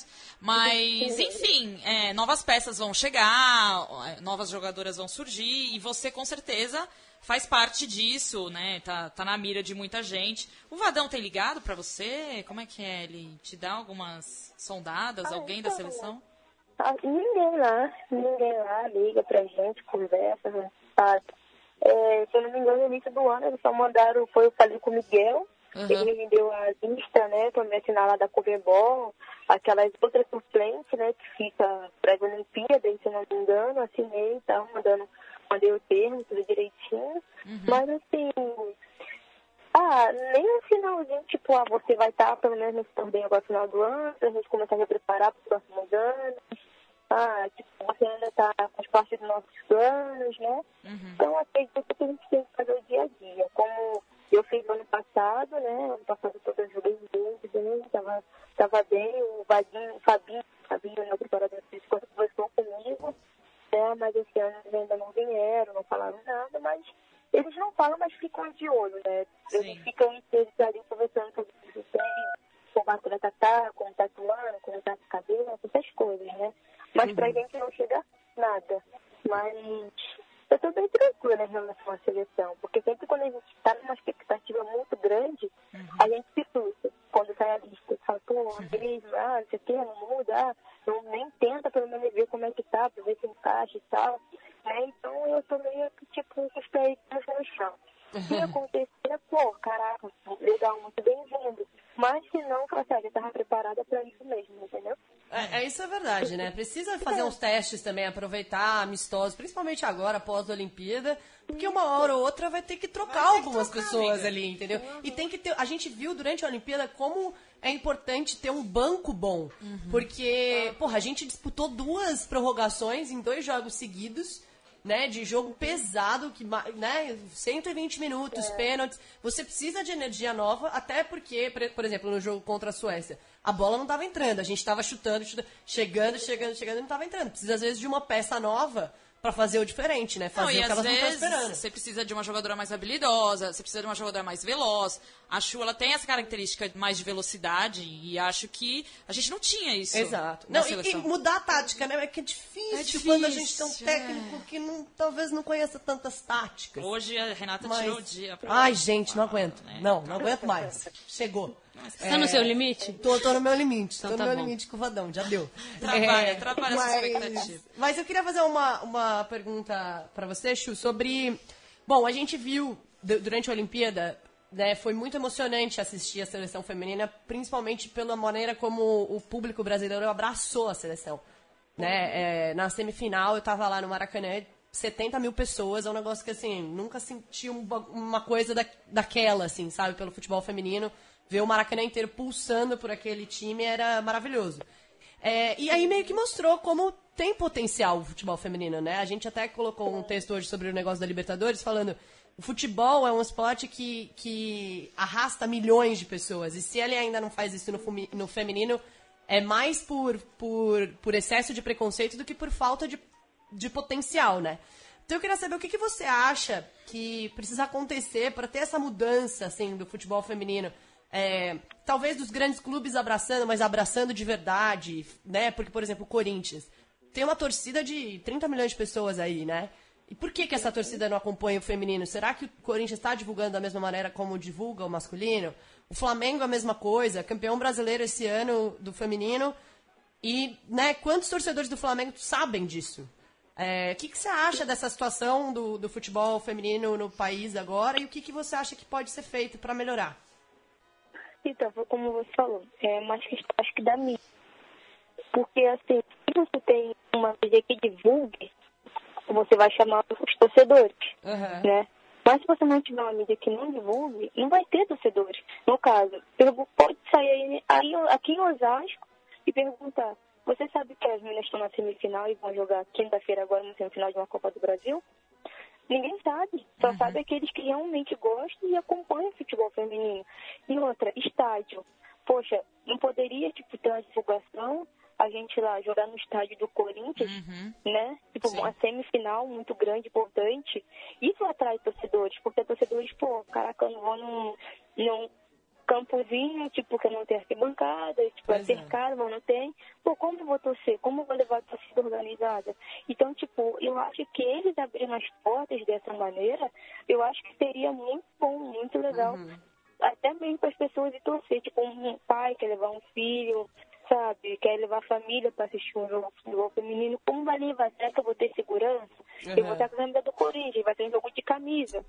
Mas, enfim, é, novas peças vão chegar, é, novas jogadoras vão surgir e você com certeza faz parte disso, né? Tá, tá na mira de muita gente. O Vadão tem ligado pra você? Como é que é? Ele te dá algumas sondadas? Ah, Alguém da então, seleção? Ah, ninguém lá, ninguém lá liga pra gente, conversa, né, sabe? É, se eu não me engano, no início do ano eles só mandaram, foi eu falei com o Miguel, Uhum. ele me deu a lista, né, pra me assinar lá da Conmebol, aquelas outras suplentes, né, que fica para as Olimpíadas, se eu não me engano, assinei e tal, mandando, mandei o termo, tudo direitinho, mas assim, ah, nem um finalzinho, tipo, ah, você vai estar pelo menos nesse torneio agora no final do ano, pra gente começar a se preparar para os próximos anos. Ah, tipo, você ainda está faz parte dos nossos planos, né? Uhum. Então, acredito que a gente tem que fazer o dia a dia. Como eu fiz no ano passado, né? Ano passado todo eu joguei muito bem, tava, tava bem. O Vadinho, o Fabinho, Fabinho, meu preparador físico, conversou comigo, né? Mas esse ano eles ainda não vieram, não falaram nada, mas eles não falam, mas ficam de olho, né? Sim. Eles ficam eles ali conversando sobre isso, como a Tatá tá, como tá atuando, como tá de cabelo, essas coisas, né? Mas pra gente não chega nada. Mas eu tô bem tranquila em relação à seleção, porque sempre quando a gente está numa expectativa muito grande, a gente se frustra. Quando sai a lista, fala, pô, mesmo, ah, não sei o que, não muda, ah, não, nem tenta pelo menos ver como é que tá, pra ver se encaixa e tal. Né? Então eu tô meio que, tipo, com os pés no chão. Se acontecer, pô, caraca, legal, muito bem-vindo. Mas se não, fala assim, eu tava preparada pra isso mesmo, entendeu? É, é, isso é verdade, né? Precisa fazer uns testes também, aproveitar amistosos, principalmente agora, após a Olimpíada, porque uma hora ou outra vai ter que trocar Vai ter que algumas trocar, pessoas amiga. ali, entendeu? E tem que ter. A gente viu durante a Olimpíada como é importante ter um banco bom. Porque, porra, a gente disputou duas prorrogações em dois jogos seguidos. Né, de jogo pesado, que, né, cento e vinte minutos, pênaltis. Você precisa de energia nova, até porque, por exemplo, no jogo contra a Suécia, a bola não estava entrando, a gente estava chutando, chutando, chegando, chegando, chegando e não estava entrando. Precisa, às vezes, de uma peça nova para fazer o diferente, né? Não, Fazer e o que às elas não estão vezes esperando. você precisa de uma jogadora mais habilidosa, você precisa de uma jogadora mais veloz. A Chu, ela tem essa característica mais de velocidade e acho que a gente não tinha isso. Exato. na Não, e, e seleção. mudar a tática, né? É que é difícil, É difícil, quando a gente tem um é. técnico que não, talvez não conheça tantas táticas. Hoje a Renata Mas- tirou o dia. Pra... Ai, gente, não aguento. né? Não, não aguento mais. Chegou. Tá no seu limite? Tô, tô no meu limite, tô Então no tá meu bom. limite com o Vadão, já deu. Trabalha, trabalha essa mas, expectativa. mas eu queria fazer uma, uma pergunta pra você, Chu, sobre... Bom, a gente viu du- durante a Olimpíada, né, foi muito emocionante assistir a seleção feminina, principalmente pela maneira como o público brasileiro abraçou a seleção. Né? É, na semifinal, eu tava lá no Maracanã, setenta mil pessoas, é um negócio que, assim, nunca senti um ba- uma coisa da, daquela, assim, sabe, pelo futebol feminino. Ver o Maracanã inteiro pulsando por aquele time era maravilhoso. É, e aí meio que mostrou como tem potencial o futebol feminino, né? A gente até colocou um texto hoje sobre o negócio da Libertadores, falando o futebol é um esporte que, que arrasta milhões de pessoas. E se ele ainda não faz isso no, fumi, no feminino, é mais por, por, por excesso de preconceito do que por falta de, de potencial, né? Então eu queria saber o que, que você acha que precisa acontecer para ter essa mudança assim, do futebol feminino. É, talvez dos grandes clubes abraçando, mas abraçando de verdade, né? Porque, por exemplo, o Corinthians tem uma torcida de trinta milhões de pessoas aí, né? E por que, que essa torcida não acompanha o feminino? Será que o Corinthians está divulgando da mesma maneira como divulga o masculino? O Flamengo a mesma coisa, campeão brasileiro esse ano do feminino. E, né, quantos torcedores do Flamengo sabem disso? É, o que, que você acha dessa situação do, do futebol feminino no país agora? E o que, que você acha que pode ser feito para melhorar? Então, como você falou, é mais questão, acho que da mídia. Porque, assim, se você tem uma mídia que divulgue, você vai chamar os torcedores, uhum. né? Mas se você não tiver uma mídia que não divulgue, não vai ter torcedores. No caso, pode sair aí, aqui em Osasco e perguntar, você sabe que as meninas estão na semifinal e vão jogar quinta-feira agora na semifinal de uma Copa do Brasil? Ninguém sabe. Só uhum. sabe aqueles que realmente gostam e acompanham o futebol feminino. E outra, estádio. Poxa, não poderia tipo, ter uma divulgação, a gente lá jogar no estádio do Corinthians, uhum. né? Tipo, Sim. uma semifinal muito grande, importante. Isso atrai torcedores, porque torcedores, pô, caraca, eu não vou num, num campozinho, tipo, que não tem arquibancada, tipo, é cercado, mas não tem. Pô, como eu vou torcer? Como eu vou levar a torcida organizada? Então, tipo, eu acho que eles abrindo as portas dessa maneira, eu acho que seria muito bom, muito legal. Uhum. Até mesmo para as pessoas ir torcer, tipo, um pai quer levar um filho, sabe, quer levar a família para assistir um jogo de futebol feminino, como vai levar? Será que eu vou ter segurança? Uhum. Eu vou estar com a camisa do Corinthians, vai ter um jogo de camisa.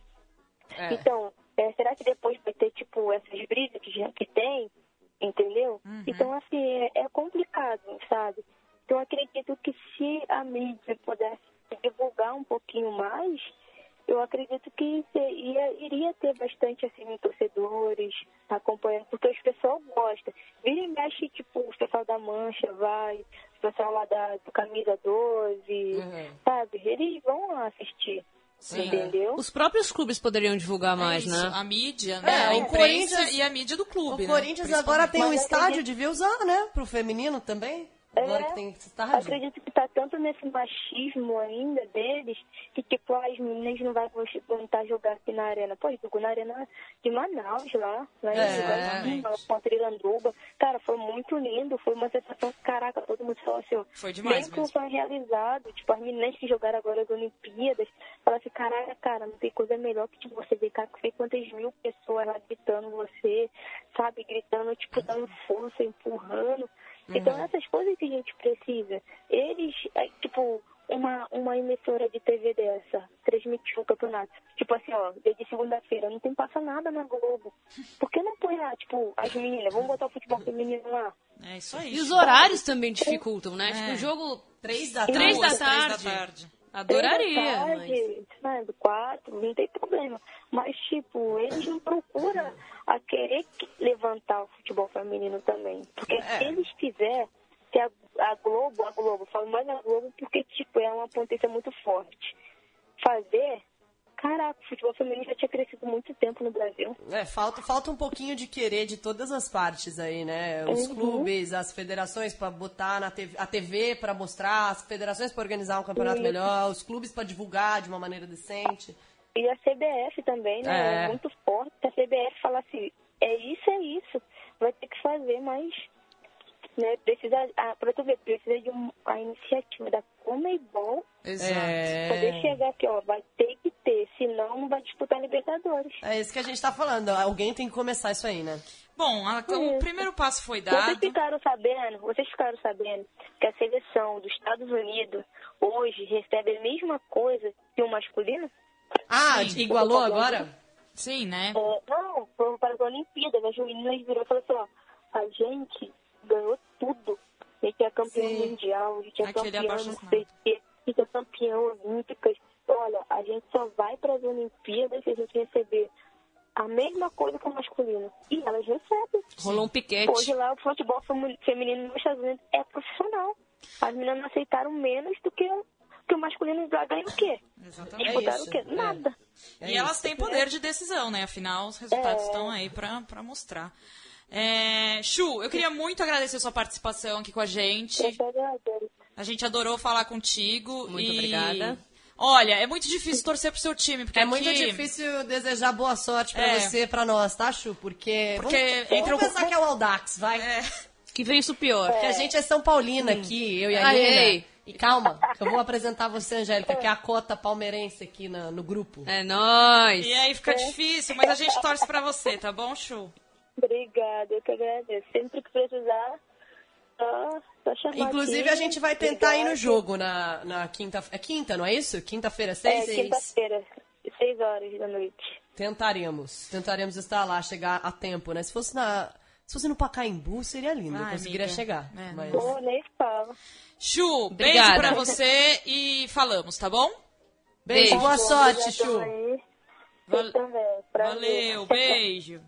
É. Então, é, será que depois vai ter, tipo, essas brigas que, já, que tem, entendeu? Uhum. Então, assim, é, é complicado, sabe? Então, eu acredito que se a mídia pudesse divulgar um pouquinho mais, eu acredito que ia, iria ter bastante, assim, torcedores acompanhando, porque os pessoal gosta. Vira e mexe, tipo, o pessoal da Mancha vai, o pessoal lá da do Camisa doze, uhum. sabe? Eles vão lá assistir. Sim. Entendeu? Os próprios clubes poderiam divulgar mais, é né? A mídia, né? É, a imprensa e a mídia do clube. O Corinthians, né? Agora tem um estádio, devia usar, né? Pro feminino também. Agora é, que tem estádio. Acredito que tá tanto nesse machismo ainda deles, que tipo, as meninas não vão voltar a jogar aqui na arena. Pô, jogou na arena de Manaus lá, né? É, contra Iranduba. Cara, foi muito lindo, foi uma sensação, caraca, todo mundo falou assim, foi demais mesmo que foi realizado, tipo, as meninas que jogaram agora as Olimpíadas, falaram assim, caraca, cara, não tem coisa melhor que tipo, você ver, cara, que foi quantas mil pessoas lá gritando você, sabe, gritando, tipo, dando força, empurrando. Então, uhum. essas coisas que a gente precisa. Eles, tipo, uma, uma emissora de T V dessa, transmitir um campeonato. Tipo assim, ó, desde segunda-feira, não tem passa nada na Globo. Por que não põe lá, tipo, as meninas, vamos botar o futebol feminino lá? É isso aí. E os horários também dificultam, né? É. Tipo, o jogo três da tarde. Três da tarde. Três da tarde. Adoraria. Tarde, mas... quatro, não tem problema. Mas, tipo, eles não procuram a querer levantar o futebol feminino também. Porque é. se eles fizerem, se a, a Globo, a Globo, falo mais a Globo porque, tipo, é uma potência muito forte. Fazer... Caraca, o futebol feminino já tinha crescido muito tempo no Brasil. É, falta, falta um pouquinho de querer de todas as partes aí, né? Os uhum. clubes, as federações para botar na T V, a T V para mostrar, as federações para organizar um campeonato Isso. melhor, os clubes para divulgar de uma maneira decente. E a C B F também, né? É. É muito forte. A C B F fala assim, é isso, é isso. Vai ter que fazer, mas... Né, precisa, ah, pra tu ver, precisa de uma iniciativa da Conmebol é... poder chegar aqui, ó, vai ter que ter, senão não vai disputar Libertadores. É isso que a gente tá falando, alguém tem que começar isso aí, né? Bom, a, o é. primeiro passo foi dado. Vocês ficaram sabendo, vocês ficaram sabendo que a seleção dos Estados Unidos hoje recebe a mesma coisa que o masculino? Ah, Sim. igualou agora? Sim, né? É, não, foi para as Olimpíadas, as meninas virou e falou assim, ó, a gente ganhou tudo. A gente é campeão Sim. mundial, a gente é Aquele campeão, não sei o quê, a gente é campeão olímpico. Olha, a gente só vai para as Olimpíadas se a gente receber a mesma coisa que o masculino. E elas recebem. Rolou um piquete. Hoje lá o futebol feminino nos Estados Unidos é profissional. As meninas não aceitaram menos do que, que o masculino lá ganha o quê? Exatamente. Disputaram É o quê? Nada. É e elas têm poder de decisão, né? Afinal, os resultados É. estão aí pra, pra mostrar. É, Chu, eu queria muito agradecer sua participação aqui com a gente. Eu que agradeço. A gente adorou falar contigo. Muito e... obrigada. Olha, é muito difícil torcer pro seu time, porque É aqui... muito difícil desejar boa sorte pra É. você, pra nós, tá, Chu? Porque, Porque vamos, entre vamos o- pensar que é o Audax, vai. É. Que vem isso pior. Porque a gente é São Paulina aqui, eu e a Ai, Nina. ei. E calma, que eu vou apresentar você, Angélica, que é a cota palmeirense aqui na- no grupo. É nóis. E aí fica difícil, mas a gente torce pra você, tá bom, Chu? Obrigada, eu que agradeço. Sempre que precisar, só, só chamar Inclusive, aqui. a gente vai tentar ir no Obrigada. jogo na, na quinta... É quinta, não é isso? Quinta-feira, É, seis? quinta-feira, seis horas da noite. Tentaremos. Tentaremos estar lá, chegar a tempo, né? Se fosse na... Se fosse no Pacaembu, seria lindo. Ai, eu conseguiria amiga. chegar. É, mas... Pô, nem fala. Chu, beijo Obrigada. pra você e falamos, tá bom? Beijo, Beijo. boa sorte, Obrigada Chu. aí. Val- Você também. Prazer. Valeu, beijo.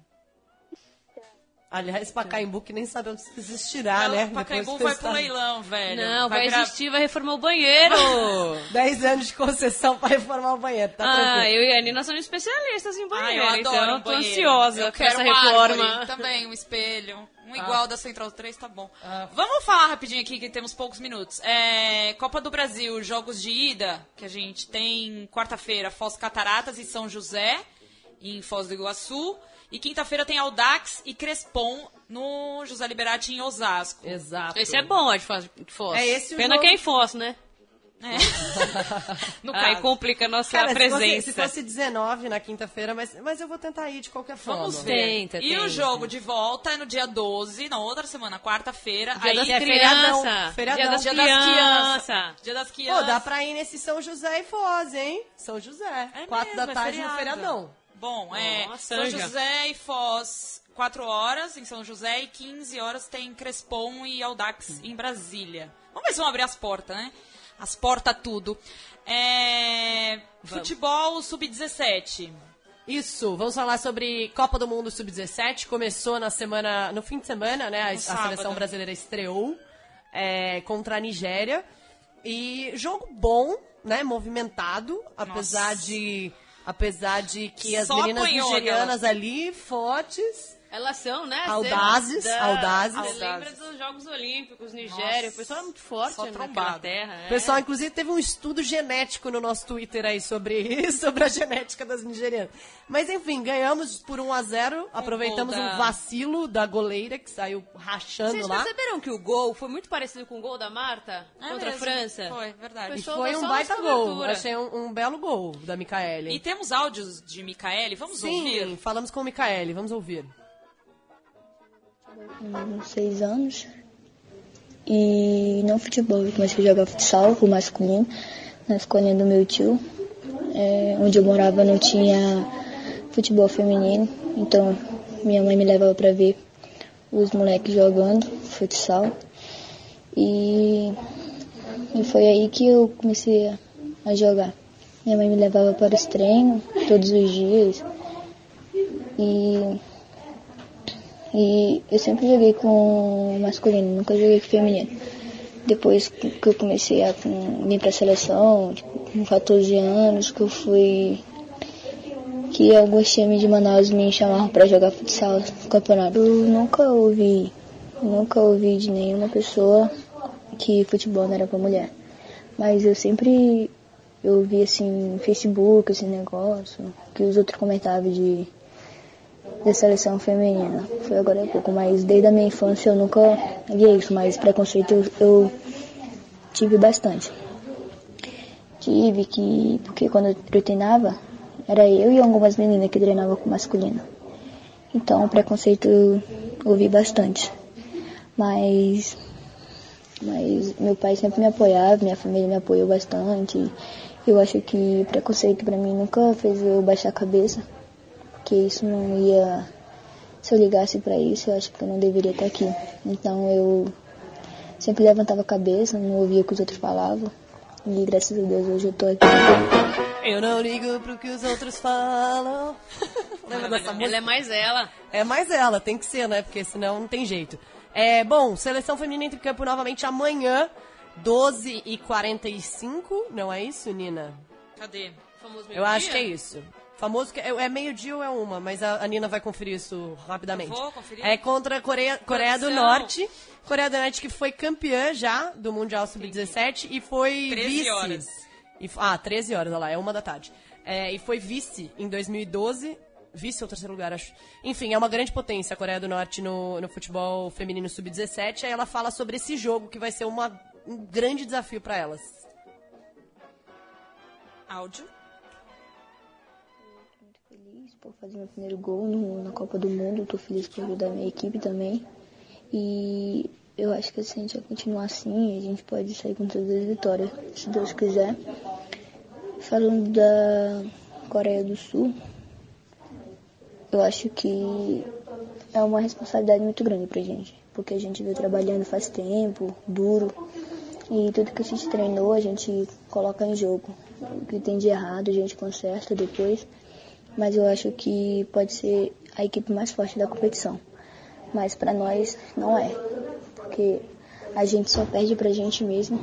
Aliás, Pacaembu que nem sabemos se existirá, né? O Pacaembu Depois vai pensar- pro leilão, velho. Não, vai, virar- existir, vai reformar o banheiro. dez anos de concessão para reformar o banheiro, tá ah, tranquilo. eu e a Nina somos especialistas em Ai, banheiro, eu adoro então um eu tô banheiro. ansiosa Eu com quero essa uma reforma. árvore também, um espelho. Um igual da Central três, tá bom. Ah. Vamos falar rapidinho aqui, que temos poucos minutos. É, Copa do Brasil, jogos de ida, que a gente tem quarta-feira, Foz Cataratas e São José, em Foz do Iguaçu. E quinta-feira tem Audax e Crespon no José Liberati em Osasco. Exato. Esse é bom, ó, de Foz. de Foz. É esse o Pena jogo. que é em Foz, né? É. No Aí caso. complica a nossa Cara, se fosse, presença. se fosse dezenove na quinta-feira, mas, mas eu vou tentar ir de qualquer forma. Vamos ver. Tenta, e tenta. o jogo de volta é no dia doze, na outra semana, quarta-feira. Dia Aí das é crianças. feriadão, feriadão. Dia das Dia das crianças. crianças. Dia das Pô, crianças. dá pra ir nesse São José e Foz, hein? São José. É Quatro mesmo, da é tarde no feriado. feriadão. Bom, é Nossa, São Anja. José e Foz, quatro horas em São José e quinze horas tem Crespon e Audax em Brasília. Vamos ver se vão abrir as portas, né? As portas tudo. É... Futebol sub dezessete. Isso, vamos falar sobre Copa do Mundo sub dezessete. Começou na semana, no fim de semana, né? A, a sábado. seleção brasileira estreou é, contra a Nigéria. E jogo bom, né? Movimentado, apesar Nossa. de apesar de que as Só meninas apanhou nigerianas ali fortes. Elas são, né? Audazes, da- audazes. Você lembra dos Jogos Olímpicos, Nigéria. Nossa, o pessoal é muito forte só na trombada. Inglaterra. O é. pessoal, inclusive, teve um estudo genético no nosso Twitter aí sobre, sobre a genética das nigerianas. Mas, enfim, ganhamos por um a zero. Aproveitamos gol da- um vacilo da goleira, que saiu rachando Vocês lá. perceberam que o gol foi muito parecido com o gol da Marta É contra a mesmo. França? Foi, verdade. E Pessoal, foi só um nas baita gol. coberturas. Achei um, um belo gol da Micaele. E temos áudios de Micaele, vamos Sim, ouvir? falamos com o Micaele, vamos ouvir. Com seis anos. E não futebol, eu comecei a jogar futsal, o masculino, na escolinha do meu tio. É, onde eu morava não tinha futebol feminino, então minha mãe me levava para ver os moleques jogando futsal. E, e foi aí que eu comecei a, a jogar. Minha mãe me levava para os treinos todos os dias. E E eu sempre joguei com masculino, nunca joguei com feminino. Depois que eu comecei a vir pra seleção, tipo, com quatorze anos, que eu fui... que alguns times de Manaus me chamavam pra jogar futsal no campeonato. Eu nunca ouvi, nunca ouvi de nenhuma pessoa que futebol não era pra mulher. Mas eu sempre eu vi assim no Facebook, esse negócio, que os outros comentavam de... da seleção feminina. Foi agora há pouco, mas desde a minha infância eu nunca via isso, mas preconceito eu, eu tive bastante. Tive que, porque quando eu treinava, era eu e algumas meninas que treinavam com masculino. Então preconceito eu ouvi bastante. Mas, mas meu pai sempre me apoiava, minha família me apoiou bastante. Eu acho que preconceito pra mim nunca fez eu baixar a cabeça. Que isso não ia... Se eu ligasse pra isso, eu acho que eu não deveria estar aqui. Então eu sempre levantava a cabeça, não ouvia o que os outros falavam. E graças a Deus hoje eu tô aqui. Eu não ligo pro que os outros falam. Lembra dessa música? Ela é mais ela. É mais ela, tem que ser, né? Porque senão não tem jeito. É, bom, seleção feminina entre campo novamente amanhã, doze e quarenta e cinco. Não é isso, Nina? Cadê? Famoso Eu acho que é isso. Famoso que é, é meio-dia ou é uma, mas a, a Nina vai conferir isso rapidamente. Eu vou conferir. É contra a Coreia, Coreia do Norte. Coreia do Norte que foi campeã já do Mundial sub dezessete e foi treze vice. horas. E, ah, treze horas, olha lá, é uma da tarde. É, e foi vice em dois mil e doze. Vice ou terceiro lugar, acho. Enfim, é uma grande potência a Coreia do Norte no, no futebol feminino sub dezessete. Aí ela fala sobre esse jogo que vai ser uma, um grande desafio para elas. Áudio. Feliz por fazer meu primeiro gol no, na Copa do Mundo. Estou feliz por ajudar a minha equipe também. E eu acho que se a gente vai continuar assim, a gente pode sair com todas as vitórias, se Deus quiser. Falando da Coreia do Sul, eu acho que é uma responsabilidade muito grande pra gente. Porque a gente veio trabalhando faz tempo, duro. E tudo que a gente treinou, a gente coloca em jogo. O que tem de errado, a gente conserta depois. Mas eu acho que pode ser a equipe mais forte da competição. Mas pra nós não é. Porque a gente só perde pra gente mesmo.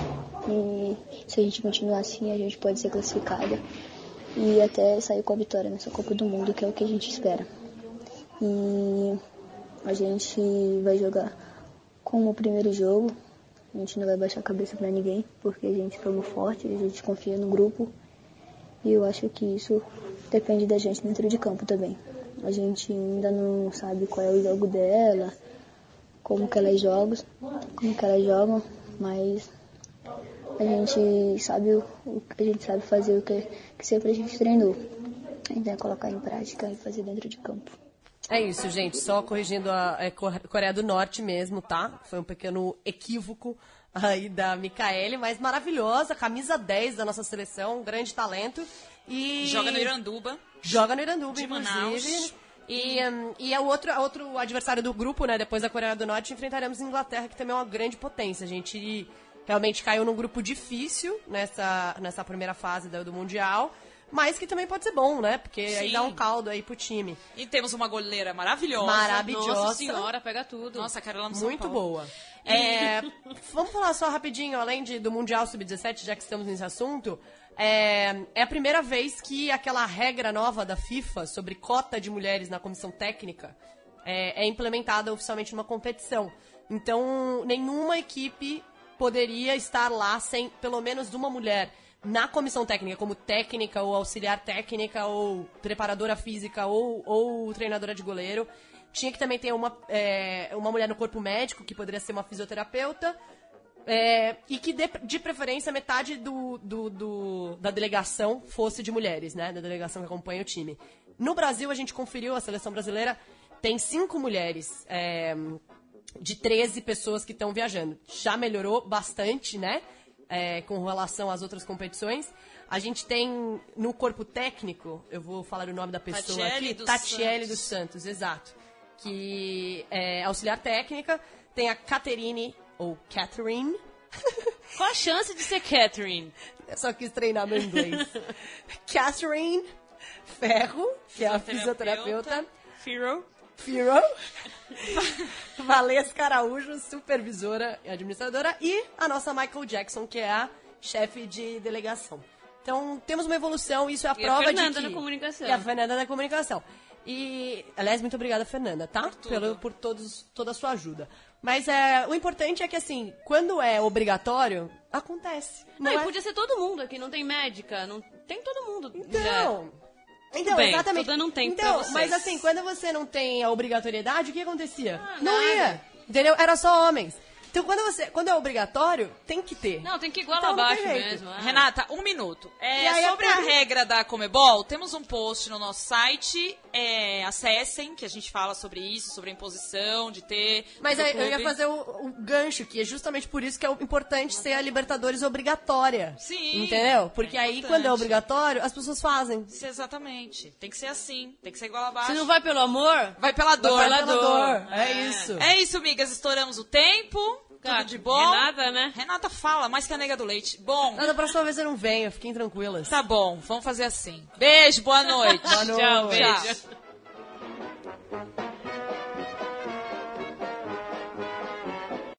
E se a gente continuar assim, a gente pode ser classificada. E até sair com a vitória nessa Copa do Mundo, que é o que a gente espera. E a gente vai jogar como o primeiro jogo. A gente não vai baixar a cabeça pra ninguém, porque a gente toma forte, a gente confia no grupo. E eu acho que isso depende da gente dentro de campo também. A gente ainda não sabe qual é o jogo dela, como que elas jogam, como que elas jogam, mas a gente sabe o, o a gente sabe fazer o que, que sempre a gente treinou. Então é colocar em prática e fazer dentro de campo. É isso, gente. Só corrigindo a é, Coreia do Norte mesmo, tá? Foi um pequeno equívoco aí da Micaele, mas maravilhosa, camisa dez da nossa seleção, um grande talento. E joga no Iranduba. Joga no Iranduba, de inclusive. Manaus. E, um, e é o outro, outro adversário do grupo, né? Depois da Coreia do Norte, enfrentaremos a Inglaterra, que também é uma grande potência. A gente realmente caiu num grupo difícil nessa, nessa primeira fase do, do Mundial. Mas que também pode ser bom, né? Porque Sim. aí dá um caldo aí pro time. E temos uma goleira maravilhosa. Maravilhosa. Nossa senhora, pega tudo. Nossa, quero ela no São Muito Paulo. boa. É, vamos falar só rapidinho, além de, do Mundial sub dezessete, já que estamos nesse assunto. É, é a primeira vez que aquela regra nova da FIFA sobre cota de mulheres na comissão técnica é, é implementada oficialmente numa competição. Então, nenhuma equipe poderia estar lá sem pelo menos uma mulher na comissão técnica, como técnica ou auxiliar técnica ou preparadora física ou, ou treinadora de goleiro. Tinha que também ter uma, é, uma mulher no corpo médico, que poderia ser uma fisioterapeuta, é, e que de, de preferência metade do, do, do, da delegação fosse de mulheres, né? Da delegação que acompanha o time. No Brasil, a gente conferiu, a seleção brasileira tem cinco mulheres é, de treze pessoas que estão viajando. Já melhorou bastante, né? É, com relação às outras competições. A gente tem no corpo técnico, eu vou falar o nome da pessoa Tatiele aqui, dos Tatiele Santos. dos Santos, exato. Que é auxiliar técnica. Tem a Caterine, ou Catherine. Qual a chance de ser Catherine? Eu só quis treinar meu inglês. Catherine Ferro, que é a fisioterapeuta. Firo. Firo. Valesca Araújo, supervisora e administradora. E a nossa Michael Jackson, que é a chefe de delegação. Então, temos uma evolução, isso é a E prova a Fernanda de que... na comunicação. E a Fernanda na comunicação. E, aliás, muito obrigada, Fernanda, tá? Por, Pelo, por todos, toda a sua ajuda. Mas é, o importante é que, assim, quando é obrigatório, acontece. Não, Não e é? podia ser todo mundo aqui, não tem médica, não tem todo mundo. Então... Então, bem, exatamente. tô dando um tempo então, pra vocês. mas assim, quando você não tem a obrigatoriedade, o que acontecia? Ah, não nada. ia. Entendeu? Era só homens. Então, quando, você, quando é obrigatório, tem que ter. Não, tem que ir igual Então, não abaixo tem jeito. mesmo. ah. Renata, um minuto. É, E aí, sobre eu a pergunto- regra da Comebol, temos um post no nosso site. É, acessem, que a gente fala sobre isso, sobre a imposição de ter. Mas do aí, eu ia clube. fazer o, o gancho, que é justamente por isso que é o importante ser a Libertadores obrigatória. Sim, Entendeu? Porque é aí, importante. quando é obrigatório, as pessoas fazem. Sim, exatamente. Tem que ser assim. Tem que ser igual abaixo. Se não vai pelo amor, Vai pela dor. Vai Vai pela dor. É isso. É isso, migas. Estouramos o tempo. Tudo de bom? Renata, né? Renata fala, mais que a nega do leite. Bom. Não, da próxima vez eu não venho, fiquem tranquilas. Tá bom, vamos fazer assim. Beijo, boa noite. Boa noite. Tchau, beijo. Tchau.